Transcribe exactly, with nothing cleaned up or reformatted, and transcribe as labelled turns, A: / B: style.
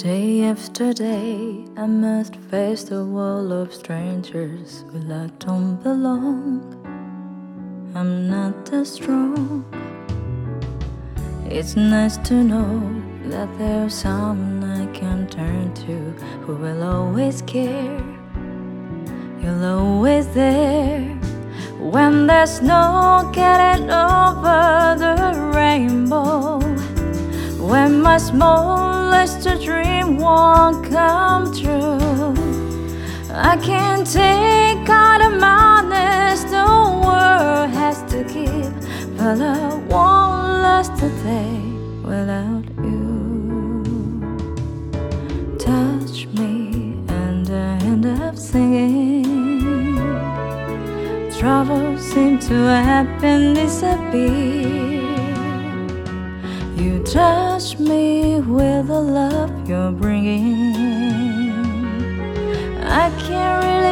A: Day after day, I must face the wall of strangers. Well, I don't belong. I'm not that strong. It's nice to know that there's someone I can turn to who will always care. You're always there when there's no getting over the rainbow. When my smallest dream won't come true, I can't take all the madness the world has to give, but I won't last a day without you. Touch me and I end up singing. Troubles seem to happen, disappear. You touch me with the love you're bringing. I can't